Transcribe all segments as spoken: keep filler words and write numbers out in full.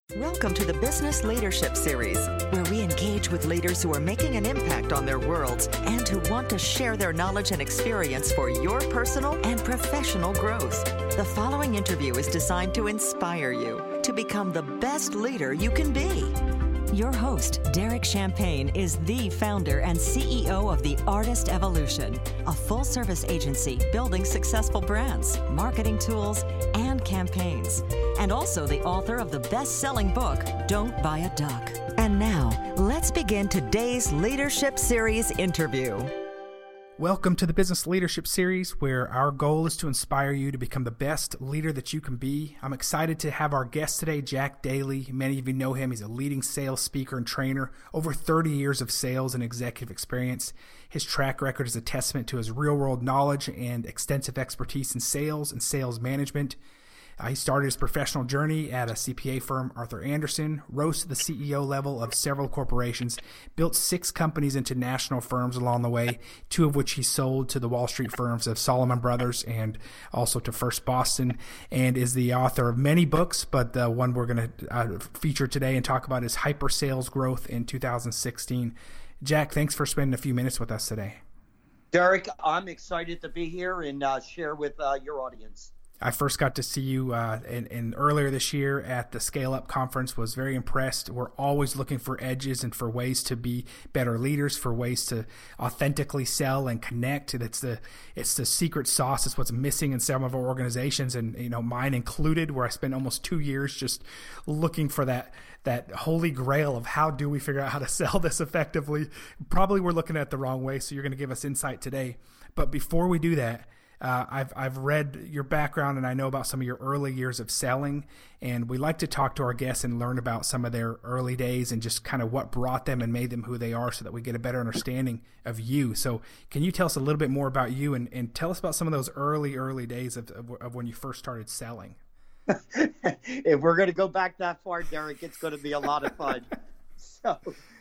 Welcome to the Business Leadership Series, where we engage with leaders who are making an impact on their worlds and who want to share their knowledge and experience for your personal and professional growth. The following interview is designed to inspire you to become the best leader you can be. Your host, Derek Champagne, is the founder and C E O of The Artist Evolution, a full-service agency building successful brands, marketing tools, and campaigns, and also the author of the best-selling book, Don't Buy a Duck. And now, let's begin today's Leadership Series interview. Welcome to the Business Leadership Series, where our goal is to inspire you to become the best leader that you can be. I'm excited to have our guest today, Jack Daly. Many of you know him. He's a leading sales speaker and trainer, over thirty years of sales and executive experience. His track record is a testament to his real-world knowledge and extensive expertise in sales and sales management. Uh, he started his professional journey at a C P A firm, Arthur Andersen, rose to the C E O level of several corporations, built six companies into national firms along the way, two of which he sold to the Wall Street firms of Salomon Brothers and also to First Boston, and is the author of many books, but the one we're going to uh, feature today and talk about is Hyper Sales Growth in two thousand sixteen. Jack, thanks for spending a few minutes with us today. Derek, I'm excited to be here and uh, share with uh, your audience. I first got to see you uh, in, in earlier this year at the Scale Up Conference, was very impressed. We're always looking for edges and for ways to be better leaders, for ways to authentically sell and connect. It's the it's the secret sauce. It's what's missing in some of our organizations, and you know, mine included, where I spent almost two years just looking for that that holy grail of how do we figure out how to sell this effectively. Probably we're looking at it the wrong way, so you're going to give us insight today. But before we do that, Uh, I've I've read your background and I know about some of your early years of selling, and we like to talk to our guests and learn about some of their early days and just kind of what brought them and made them who they are, so that we get a better understanding of you. So can you tell us a little bit more about you and, and tell us about some of those early, early days of, of, of when you first started selling? If we're going to go back that far, Derek, it's going to be a lot of fun. so,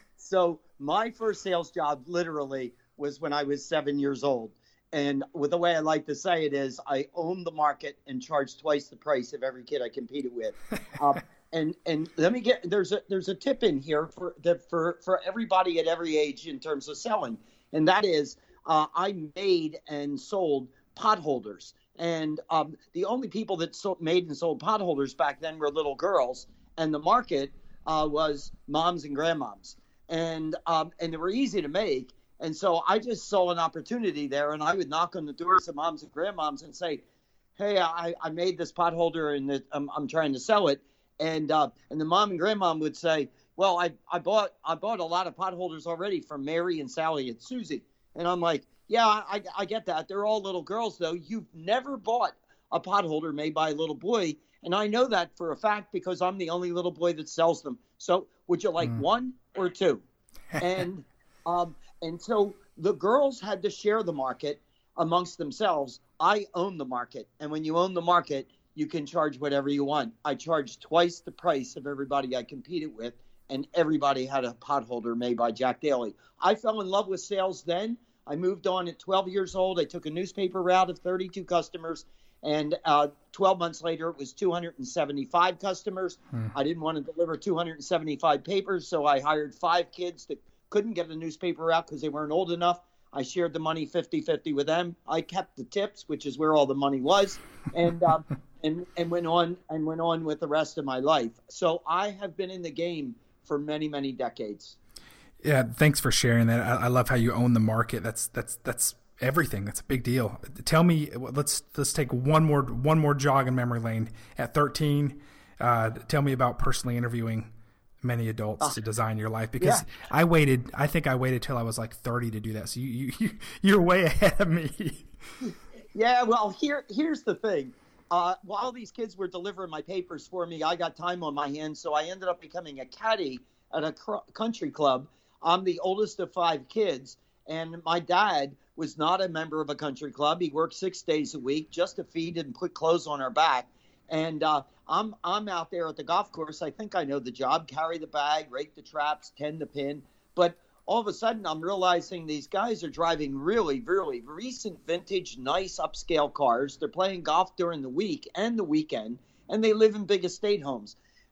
so my first sales job literally was when I was seven years old. And with the way I like to say it is, I owned the market and charged twice the price of every kid I competed with. uh, and and let me get there's a there's a tip in here for the for for everybody at every age in terms of selling, and that is uh, I made and sold potholders. And um, the only people that sold, made and sold potholders back then were little girls, and the market uh, was moms and grandmoms, and um, and they were easy to make. And so I just saw an opportunity there, and I would knock on the doors of moms and grandmoms and say, hey, I, I made this potholder and it, I'm, I'm trying to sell it. And uh, and the mom and grandmom would say, well, I, I bought I bought a lot of potholders already from Mary and Sally and Susie. And I'm like, yeah, I, I get that. They're all little girls, though. You've never bought a potholder made by a little boy. And I know that for a fact because I'm the only little boy that sells them. So would you like mm. one or two? And um, and so the girls had to share the market amongst themselves. I own the market. And when you own the market, you can charge whatever you want. I charged twice the price of everybody I competed with, and everybody had a potholder made by Jack Daly. I fell in love with sales then. I moved on at twelve years old. I took a newspaper route of thirty-two customers, and uh, twelve months later, it was two hundred seventy-five customers. Hmm. I didn't want to deliver two hundred seventy-five papers, so I hired five kids that couldn't get a newspaper out because they weren't old enough. I shared the money fifty-fifty with them. I kept the tips, which is where all the money was, and um, and and went on and went on with the rest of my life. So I have been in the game for many, many decades. Yeah, thanks for sharing that. I, I love how you own the market. That's that's that's everything. That's a big deal. Tell me, let's let's take one more one more jog in memory lane. At thirteen, uh, tell me about personally interviewing many adults uh, to design your life, because yeah. I waited. I think I waited till I was like thirty to do that. So you you you're way ahead of me. Yeah, well, here here's the thing. Uh, while these kids were delivering my papers for me, I got time on my hands, so I ended up becoming a caddy at a cr- country club. I'm the oldest of five kids, and my dad was not a member of a country club. He worked six days a week just to feed and put clothes on our back. And uh, I'm I'm out there at the golf course. I think I know the job: carry the bag, rake the traps, tend the pin. But all of a sudden, I'm realizing these guys are driving really, really recent vintage, nice upscale cars. They're playing golf during the week and the weekend, and they live in big estate homes.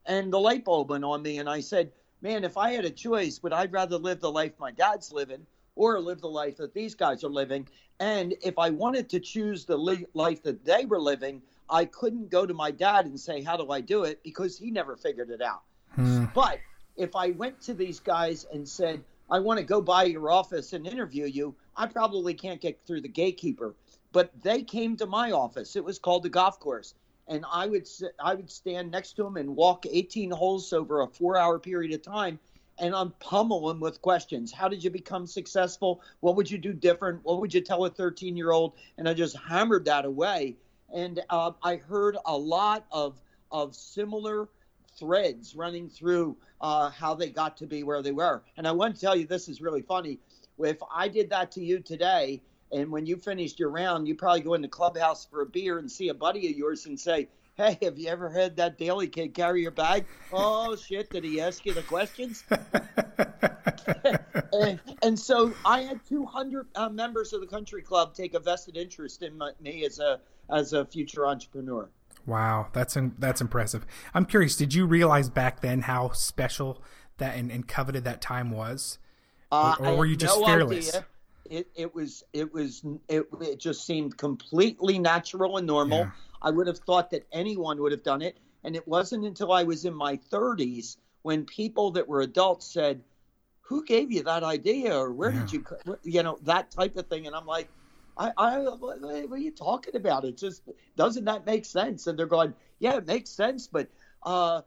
And the light bulb went on me, and I said, man, if I had a choice, would I rather live the life my dad's living or live the life that these guys are living? And if I wanted to choose the li- life that they were living, I couldn't go to my dad and say, how do I do it? Because he never figured it out. Hmm. But if I went to these guys and said, I want to go by your office and interview you, I probably can't get through the gatekeeper. But they came to my office. It was called the golf course. And I would I would stand next to them and walk eighteen holes over a four-hour period of time, and I'm pummeling with questions. How did you become successful? What would you do different? What would you tell a thirteen-year-old? And I just hammered that away. And uh, I heard a lot of of similar threads running through uh, how they got to be where they were. And I want to tell you, this is really funny. If I did that to you today, and when you finished your round, you probably go in the clubhouse for a beer and see a buddy of yours and say, hey, have you ever had that Daly kid carry your bag? Oh, shit, did he ask you the questions? and, and so I had two hundred uh, members of the country club take a vested interest in my, me as a as a future entrepreneur. Wow, that's that's impressive. I'm curious, did you realize back then how special that and, and coveted that time was? Uh, or, or were you just no fearless? Idea. It it was it was it, it just seemed completely natural and normal. Yeah. I would have thought that anyone would have done it, and it wasn't until I was in my thirties when people that were adults said, "Who gave you that idea?" or "Where yeah. did you, you know, that type of thing?" And I'm like, "I, I, what are you talking about? It just doesn't that make sense?" And they're going, "Yeah, it makes sense, but uh,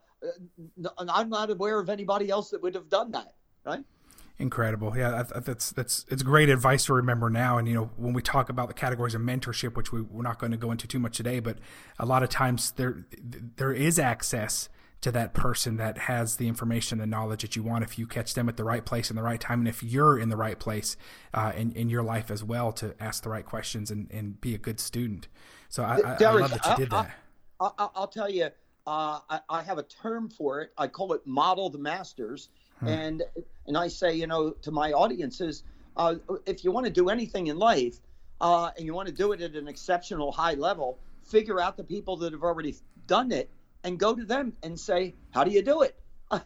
I'm not aware of anybody else that would have done that." Right? Incredible. Yeah, that's that's it's great advice to remember now. And, you know, when we talk about the categories of mentorship, which we, we're not going to go into too much today, but a lot of times there there is access to that person that has the information, the knowledge that you want if you catch them at the right place and the right time, and if you're in the right place uh, in, in your life as well to ask the right questions and, and be a good student. So I, I, Derek, I love that you did that. I, I, I'll tell you, uh, I, I have a term for it. I call it model the masters. Hmm. And and I say, you know, to my audiences, uh, if you want to do anything in life uh, and you want to do it at an exceptional high level, figure out the people that have already done it and go to them and say, how do you do it?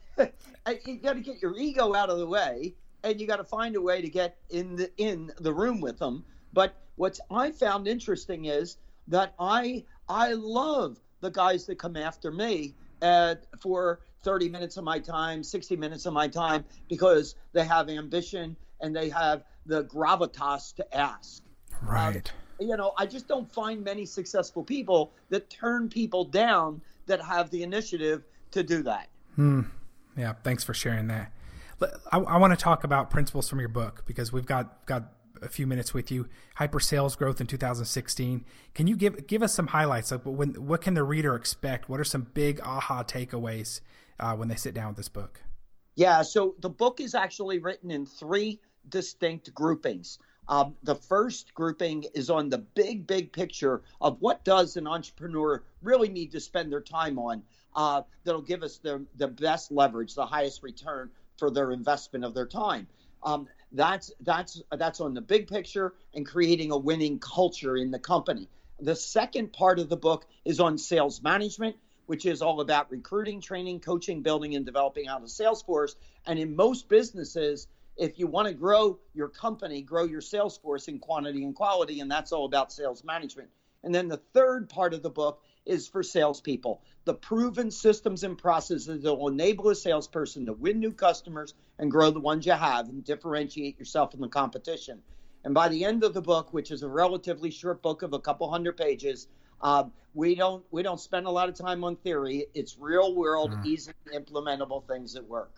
You got to get your ego out of the way, and you got to find a way to get in the in the room with them. But what I found interesting is that I I love the guys that come after me uh, for thirty minutes of my time, sixty minutes of my time, because they have ambition and they have the gravitas to ask. Right. Um, you know, I just don't find many successful people that turn people down that have the initiative to do that. Hmm. Yeah. Thanks for sharing that. I, I want to talk about principles from your book because we've got, got a few minutes with you. Hyper Sales Growth in two thousand sixteen. Can you give give us some highlights? Like, when, what can the reader expect? What are some big aha takeaways uh, when they sit down with this book? Yeah, so the book is actually written in three distinct groupings. Um, the first grouping is on the big, big picture of what does an entrepreneur really need to spend their time on uh, that'll give us the, the best leverage, the highest return for their investment of their time. Um, that's that's that's on the big picture and creating a winning culture in the company. The second part of the book is on sales management, which is all about recruiting, training, coaching, building, and developing out a sales force. And in most businesses, if you want to grow your company, grow your sales force in quantity and quality, and that's all about sales management. And then the third part of the book is for salespeople, the proven systems and processes that will enable a salesperson to win new customers and grow the ones you have and differentiate yourself from the competition. And by the end of the book, which is a relatively short book of a couple hundred pages, uh, we don't we don't spend a lot of time on theory. It's real world, mm. easy implementable things that work.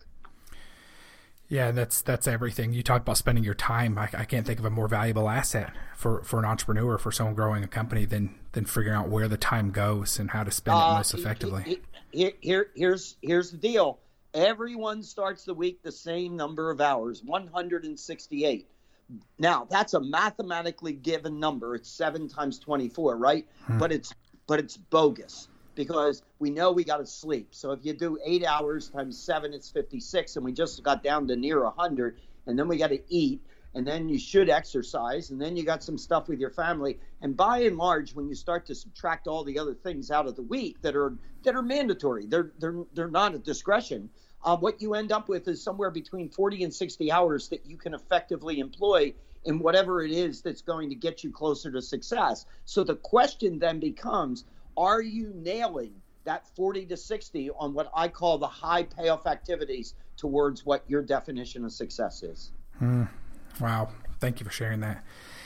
Yeah, that's that's everything. You talked about spending your time. I, I can't think of a more valuable asset for, for an entrepreneur, for someone growing a company, than than figuring out where the time goes and how to spend uh, it most effectively. Here, here, here's here's the deal. Everyone starts the week the same number of hours, one hundred sixty-eight. Now, that's a mathematically given number. It's seven times twenty-four, right? Hmm. But it's but it's bogus, because we know we got to sleep. So if you do eight hours times seven, it's fifty-six, and we just got down to near one hundred, and then we got to eat, and then you should exercise, and then you got some stuff with your family. And by and large, when you start to subtract all the other things out of the week that are that are mandatory, they're they're they're not at discretion. Uh, what you end up with is somewhere between forty and sixty hours that you can effectively employ in whatever it is that's going to get you closer to success. So the question then becomes, are you nailing that forty to sixty on what I call the high payoff activities towards what your definition of success is? Hmm. Wow. Thank you for sharing that.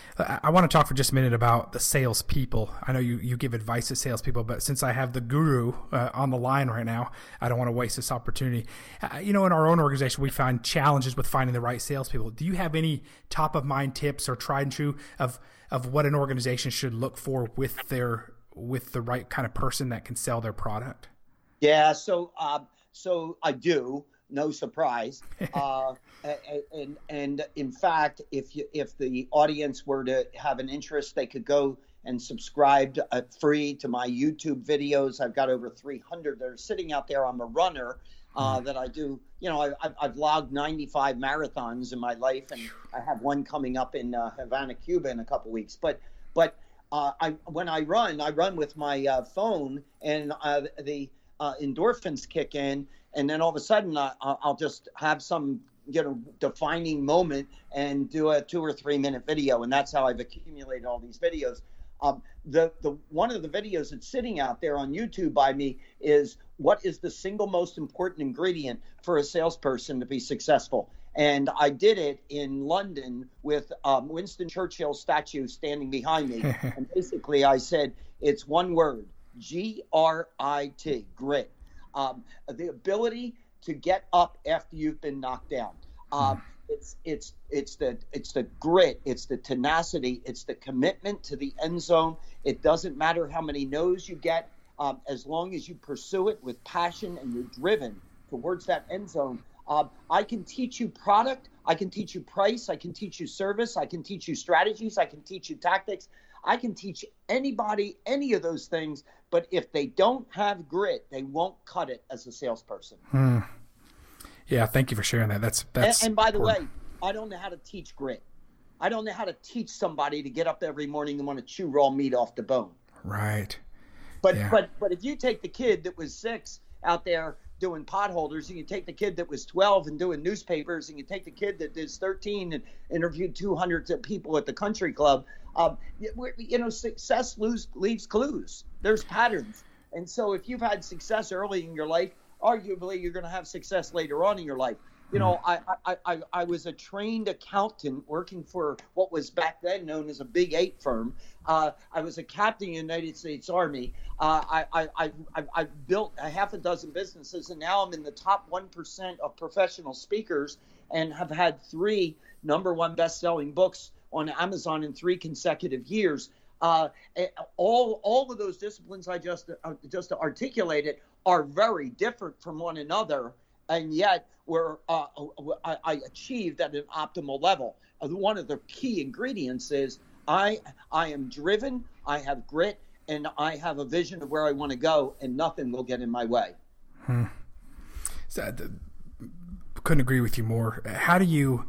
I want to talk for just a minute about the salespeople. I know you, you give advice to salespeople, but since I have the guru uh, on the line right now, I don't want to waste this opportunity. Uh, you know, in our own organization, we find challenges with finding the right salespeople. Do you have any top of mind tips or tried and true of of what an organization should look for with their with the right kind of person that can sell their product? Yeah. So, uh, so I do. No surprise. Uh, and, and in fact, if you, if the audience were to have an interest, they could go and subscribe to, uh, free to my YouTube videos. I've got over three hundred that are sitting out there. I'm a runner uh, that I do. You know, I, I've, I've logged ninety-five marathons in my life, and I have one coming up in uh, Havana, Cuba in a couple weeks. But, but uh, I when I run, I run with my uh, phone, and uh, the uh, endorphins kick in. And then all of a sudden, uh, I'll just have some, you know, defining moment and do a two or three minute video, and that's how I've accumulated all these videos. Um, the the one of the videos that's sitting out there on YouTube by me is what is the single most important ingredient for a salesperson to be successful. And I did it in London with um, Winston Churchill's statue standing behind me, and basically I said it's one word: G R I T, grit. Um, the ability to get up after you've been knocked down. Um, it's it's it's the it's the grit, it's the tenacity, it's the commitment to the end zone. It doesn't matter how many no's you get, um, as long as you pursue it with passion and you're driven towards that end zone. Um, I can teach you product, I can teach you price, I can teach you service, I can teach you strategies, I can teach you tactics. I can teach anybody any of those things, but if they don't have grit, they won't cut it as a salesperson. Hmm. Yeah, thank you for sharing that. That's that's. And, and by the important. way, I don't know how to teach grit. I don't know how to teach somebody to get up every morning and want to chew raw meat off the bone. Right. But yeah. but but if you take the kid that was six out there doing potholders, and you take the kid that was twelve and doing newspapers, and you take the kid that is thirteen and interviewed two hundred people at the country club. Um, you know, success lose, leaves clues. There's patterns. And so if you've had success early in your life, arguably you're going to have success later on in your life. You know, I, I, I, I was a trained accountant working for what was back then known as a Big Eight firm. Uh, I was a captain in the United States Army. Uh, I, I, I, I, I built a half a dozen businesses, and now I'm in the top one percent of professional speakers and have had three number one best-selling books on Amazon in three consecutive years. Uh, all all of those disciplines I just uh, just articulated are very different from one another, and yet we're uh, I, I achieved at an optimal level. Uh, one of the key ingredients is I I am driven, I have grit, and I have a vision of where I want to go, and nothing will get in my way. Hmm. So, uh, couldn't agree with you more. How do you?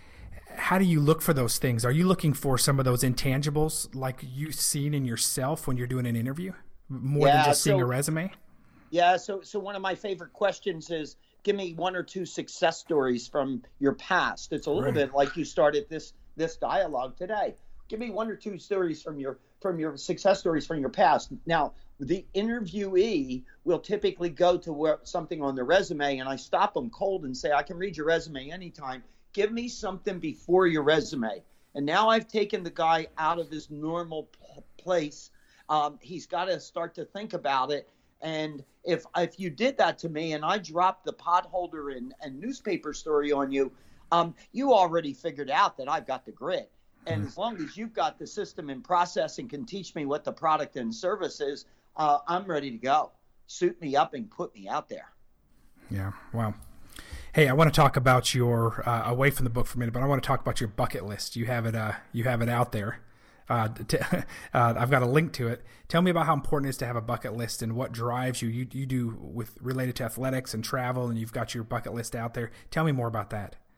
How do you look for those things? Are you looking for some of those intangibles like you've seen in yourself when you're doing an interview more yeah, than just so, seeing a resume? Yeah. So, so one of my favorite questions is, give me one or two success stories from your past. It's a little right. bit like you started this, this dialogue today. Give me one or two stories from your, from your success stories from your past. Now, the interviewee will typically go to where, something on their resume, and I stop them cold and say, I can read your resume anytime. Give me something before your resume. And now I've taken the guy out of his normal p- place. Um, he's got to start to think about it. And if if you did that to me and I dropped the potholder and, and newspaper story on you, um, you already figured out that I've got the grit. And as long as you've got the system and process and can teach me what the product and service is, uh, I'm ready to go. Suit me up and put me out there. Yeah, wow. Hey, I want to talk about your uh, away from the book for a minute, but I want to talk about your bucket list. You have it. Uh, you have it out there. Uh, t- uh, I've got a link to it. Tell me about how important it is to have a bucket list and what drives you. You you do with related to athletics and travel, and you've got your bucket list out there. Tell me more about that.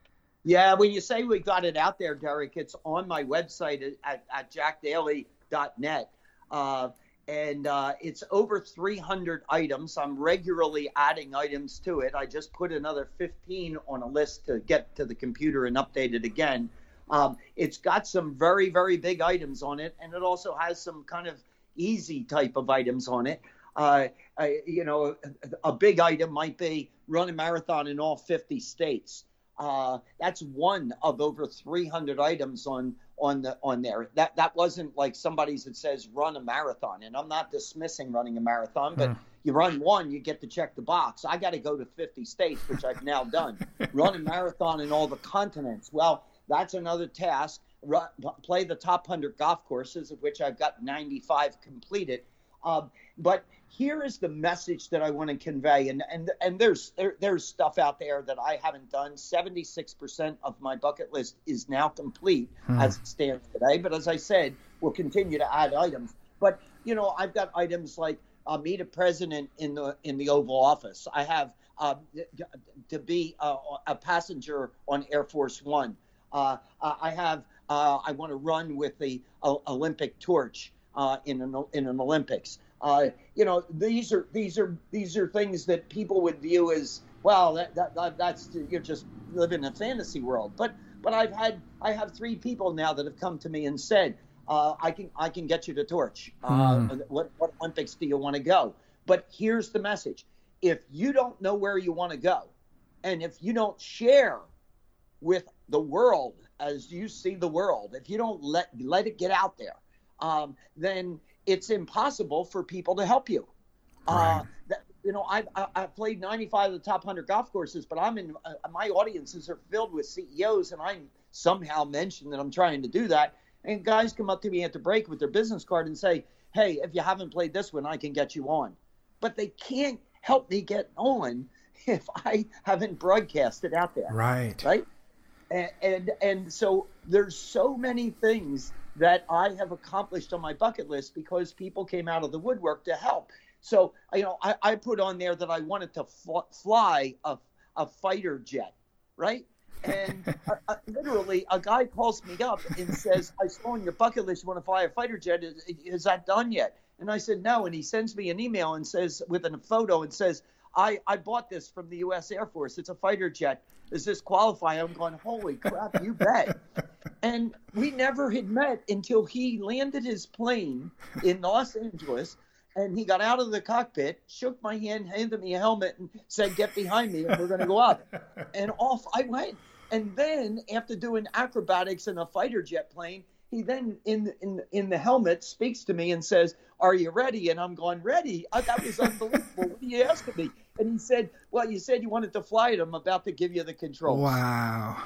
Yeah, when you say we got it out there, Derek, it's on my website at, at jack daly dot net. Uh, and uh, it's over three hundred items. I'm regularly adding items to it. I just put another fifteen on a list to get to the computer and update it again. Um, it's got some very, very big items on it, and it also has some kind of easy type of items on it. Uh, I, you know, a, a big item might be run a marathon in all fifty states. Uh, that's one of over three hundred items on on the on there. That that wasn't like somebody's that says run a marathon, and I'm not dismissing running a marathon, but mm. you run one, you get to check the box. I got to go to fifty states, which I've now done. Run a marathon in all the continents. Well, that's another task. Run, play the top one hundred golf courses, of which I've got ninety-five completed. Um, but here is the message that I want to convey, and and and there's there, there's stuff out there that I haven't done. seventy-six percent of my bucket list is now complete hmm. as it stands today. But as I said, we'll continue to add items. But you know, I've got items like uh, meet a president in the in the Oval Office. I have uh, to be a, a passenger on Air Force One. Uh, I have uh, I want to run with the uh, Olympic torch uh, in an in an Olympics. Uh, you know, these are these are these are things that people would view as, well, that, that, that that's you're just living in a fantasy world. But but I've had I have three people now that have come to me and said, uh, I can I can get you to torch. Uh, mm. What what Olympics do you want to go? But here's the message: if you don't know where you want to go, and if you don't share with the world as you see the world, if you don't let let it get out there, um, then it's impossible for people to help you. Right. Uh, that, you know, I've, I've played ninety-five of the top one hundred golf courses, but I'm in, uh, my audiences are filled with C E Os, and I somehow mention that I'm trying to do that. And guys come up to me at the break with their business card and say, hey, if you haven't played this one, I can get you on. But they can't help me get on if I haven't broadcast it out there. Right. Right. And, and, and so there's so many things that I have accomplished on my bucket list because people came out of the woodwork to help. So, you know, I, I put on there that I wanted to fl- fly a, a fighter jet, right? And uh, uh, literally a guy calls me up and says, I saw on your bucket list you want to fly a fighter jet. Is, is that done yet? And I said, no. And he sends me an email and says, with a photo, and says, I, I bought this from the U S Air Force. It's a fighter jet. Does this qualify? I'm going, holy crap, you bet. And we never had met until he landed his plane in Los Angeles, and he got out of the cockpit, shook my hand, handed me a helmet, and said, get behind me, and we're going to go up. And off I went. And then after doing acrobatics in a fighter jet plane, he then in in in the helmet speaks to me and says, are you ready? And I'm going, ready? I, that was unbelievable. What are you asking me? And he said, well, you said you wanted to fly it. I'm about to give you the controls. Wow.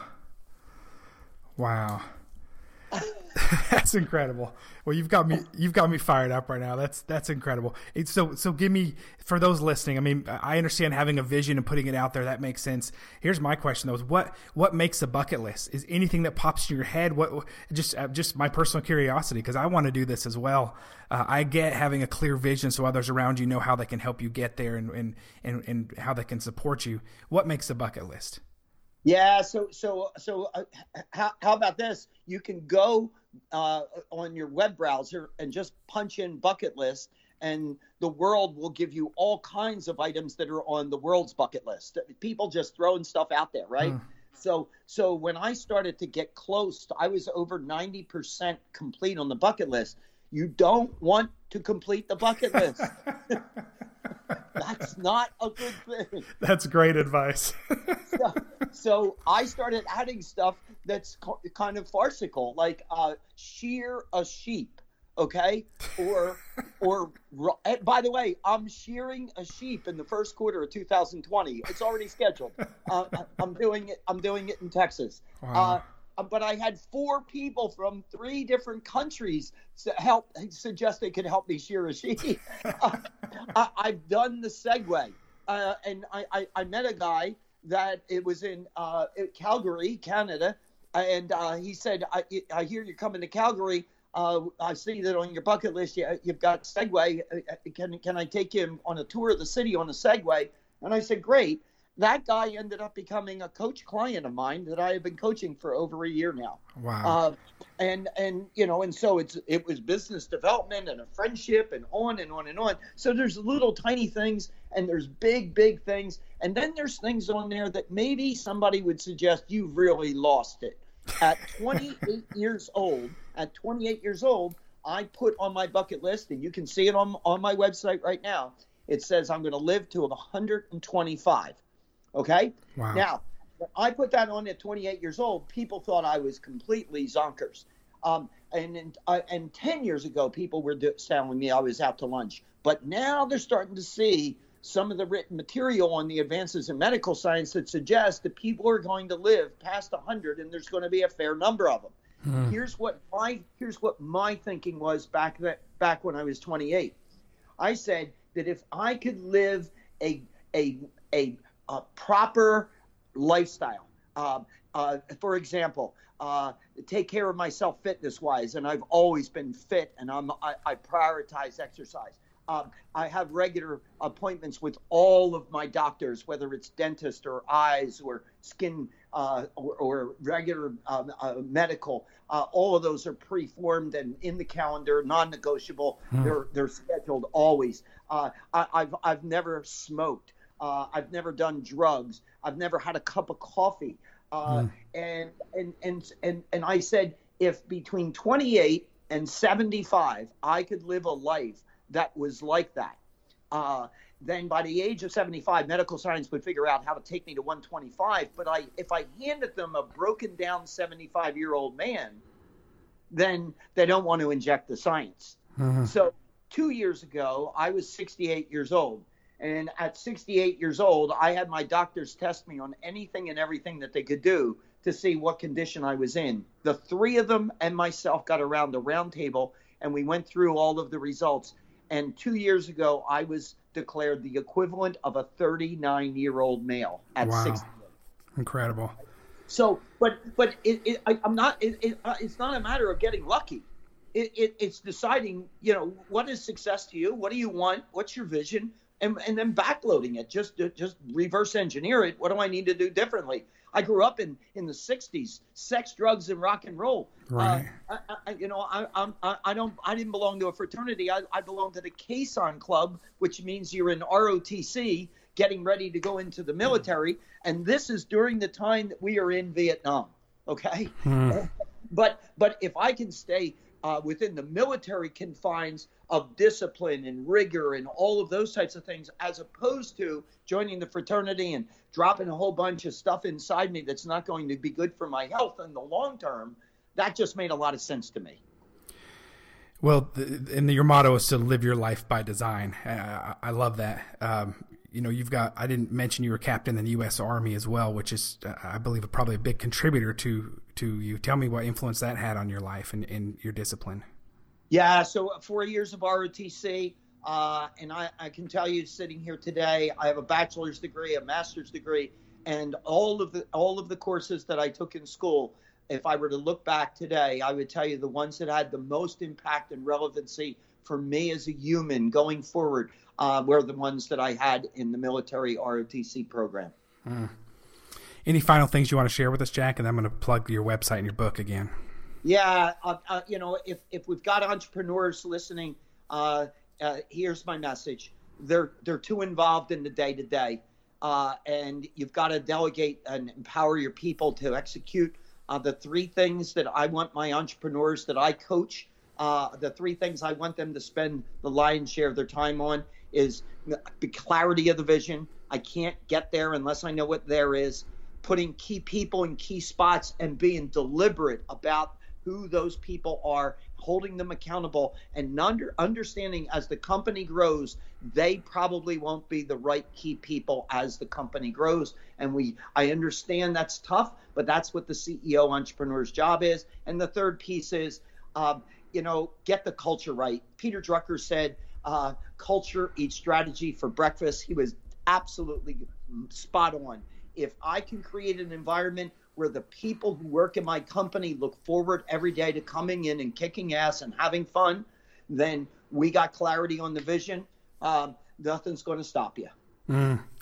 Wow. That's incredible. Well, you've got me, you've got me fired up right now. That's, that's incredible. It's so, so give me, for those listening, I mean, I understand having a vision and putting it out there. That makes sense. Here's my question though, is what, what makes a bucket list? Is anything that pops in your head? What, just, uh, just my personal curiosity, because I want to do this as well. Uh, I get having a clear vision so others around you know how they can help you get there and, and, and, and how they can support you. What makes a bucket list? Yeah. So, so, so uh, how, how about this? You can go uh, on your web browser and just punch in bucket list, and the world will give you all kinds of items that are on the world's bucket list. People just throwing stuff out there. Right. Hmm. So, so when I started to get close, I was over ninety percent complete on the bucket list. You don't want to complete the bucket list. That's not a good thing. That's great advice. so, so I started adding stuff that's kind of farcical, like uh, shear a sheep, okay? Or, or by the way, I'm shearing a sheep in the first quarter of two thousand twenty. It's already scheduled. Uh, I'm doing it. I'm doing it in Texas. Wow. Uh, but I had four people from three different countries help suggest they could help me shear a sheep. uh, I, I've done the Segway, uh, and I, I, I met a guy that it was in uh, Calgary, Canada, and uh, he said, I, I hear you're coming to Calgary. Uh, I see that on your bucket list you, you've got Segway. Can, can I take you on a tour of the city on a Segway? And I said, great. that guy ended up becoming a coach client of mine that I have been coaching for over a year now. Wow. Uh, and, and, you know, and so it's, it was business development and a friendship and on and on and on. So there's little tiny things and there's big, big things. And then there's things on there that maybe somebody would suggest you've really lost it. At twenty-eight years old, at twenty-eight years old, I put on my bucket list, and you can see it on, on my website right now. It says I'm going to live to one hundred twenty-five. Okay. Wow. Now, when I put that on at twenty-eight years old, people thought I was completely zonkers. Um, and and, uh, and ten years ago, people were do- telling me I was out to lunch. But now they're starting to see some of the written material on the advances in medical science that suggests that people are going to live past one hundred, and there's going to be a fair number of them. Hmm. Here's what my here's what my thinking was back that back when I was twenty-eight. I said that if I could live a a a, a proper lifestyle, uh, uh, for example, uh, take care of myself fitness wise, and I've always been fit, and I'm I, I prioritize exercise. Um, I have regular appointments with all of my doctors, whether it's dentist or eyes or skin uh, or, or regular um, uh, medical. Uh, all of those are pre-formed and in the calendar, non-negotiable. Hmm. They're they're scheduled always. Uh, I, I've I've never smoked. Uh, I've never done drugs. I've never had a cup of coffee. Uh, hmm. and, and and and and I said, if between twenty-eight and seventy-five, I could live a life that was like that, uh, then by the age of seventy-five, medical science would figure out how to take me to one twenty-five. But I, if I handed them a broken down seventy-five-year-old man, then they don't want to inject the science. Mm-hmm. So two years ago, I was sixty-eight years old. And at sixty-eight years old, I had my doctors test me on anything and everything that they could do to see what condition I was in. The three of them and myself got around the round table, and we went through all of the results. And two years ago, I was declared the equivalent of a thirty-nine-year-old male at wow. sixty-eight. Incredible. So, but but it, it, I, I'm not. It, it, uh, it's not a matter of getting lucky. It, it, it's deciding, you know, what is success to you? What do you want? What's your vision? And and then backloading it. Just just reverse engineer it. What do I need to do differently? I grew up in, in the sixties, sex, drugs, and rock and roll. Right. Uh, I, I, you know, I, I'm, I, I don't, I didn't belong to a fraternity. I, I belonged to the Caisson Club, which means you're in R O T C, getting ready to go into the military. And this is during the time that we are in Vietnam. Okay. Hmm. But, but if I can stay uh, within the military confines of discipline and rigor and all of those types of things, as opposed to joining the fraternity and dropping a whole bunch of stuff inside me that's not going to be good for my health in the long term, that just made a lot of sense to me. Well, and your motto is to live your life by design. I, I love that. Um, you know, you've got, I didn't mention you were captain in the U S Army as well, which is, uh, I believe, probably a big contributor to, to you. Tell me what influence that had on your life and, and your discipline. Yeah, so four years of R O T C, uh, and I, I can tell you, sitting here today, I have a bachelor's degree, a master's degree, and all of the all of the courses that I took in school. If I were to look back today, I would tell you the ones that had the most impact and relevancy for me as a human going forward uh, were the ones that I had in the military R O T C program. Mm. Any final things you want to share with us, Jack? And I'm going to plug your website and your book again. Yeah, uh, uh, you know, if, if we've got entrepreneurs listening, uh, uh, here's my message. They're they're too involved in the day-to-day, uh, and you've got to delegate and empower your people to execute uh, the three things that I want my entrepreneurs that I coach, uh, the three things I want them to spend the lion's share of their time on is the clarity of the vision. I can't get there unless I know what there is. Putting key people in key spots and being deliberate about who those people are, holding them accountable, and under, understanding as the company grows, they probably won't be the right key people as the company grows. And we, I understand that's tough, but that's what the C E O entrepreneur's job is. And the third piece is, um, you know, get the culture right. Peter Drucker said, uh, culture eats strategy for breakfast. He was absolutely spot on. If I can create an environment where the people who work in my company look forward every day to coming in and kicking ass and having fun, then we got clarity on the vision. Um, nothing's going to stop you. Mm,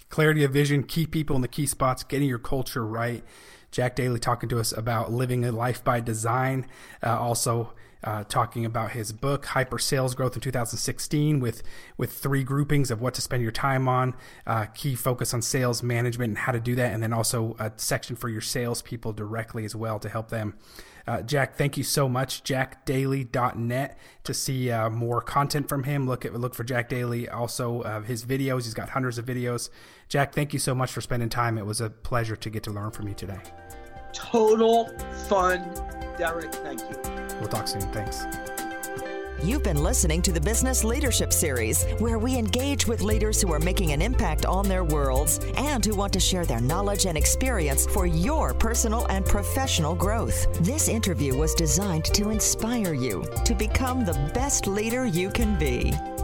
clarity of vision, key people in the key spots, getting your culture right. Jack Daly talking to us about living a life by design. Uh, also uh, talking about his book, Hyper Sales Growth in two thousand sixteen, with, with three groupings of what to spend your time on, uh, key focus on sales management and how to do that, and then also a section for your salespeople directly as well to help them. Uh, Jack, thank you so much. jack daly dot net to see uh, more content from him. Look at look for Jack Daly. Also, uh, his videos. He's got hundreds of videos. Jack, thank you so much for spending time. It was a pleasure to get to learn from you today. Total fun, Derek. Thank you. We'll talk soon. Thanks. You've been listening to the Business Leadership Series, where we engage with leaders who are making an impact on their worlds and who want to share their knowledge and experience for your personal and professional growth. This interview was designed to inspire you to become the best leader you can be.